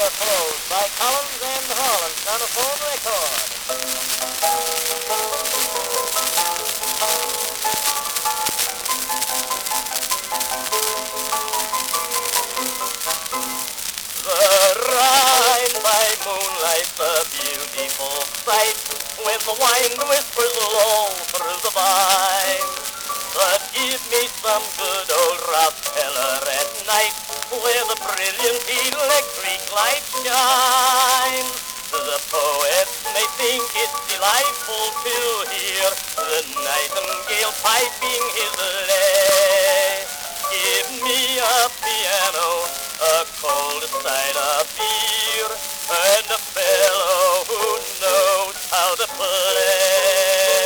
Your Clothes by Collins and Holland, Sonophone Record. The Rhine by moonlight, a beautiful sight, when the wind whispers low through the vine. But give me some good old Rockefeller at night, where the brilliant electric light shines. The poets may think it delightful to hear the nightingale piping his lay. Give me a piano, a cold cider beer, and a fellow who knows how to play.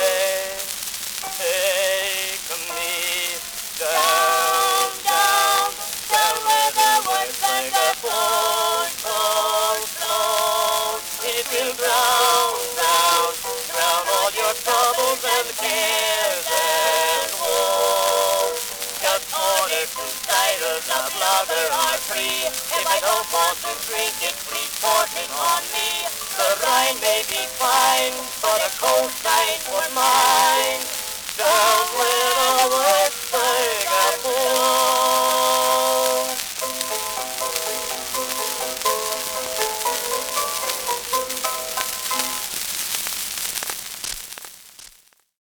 Take me down, down, down where the words like a float, float, float. It will drown, drown, drown all your troubles and cares and woes. Just order two ciders of lager or free. If I don't want to drink it, please pour it on me. The Rhine may be fine, but a cold night was mine. Down where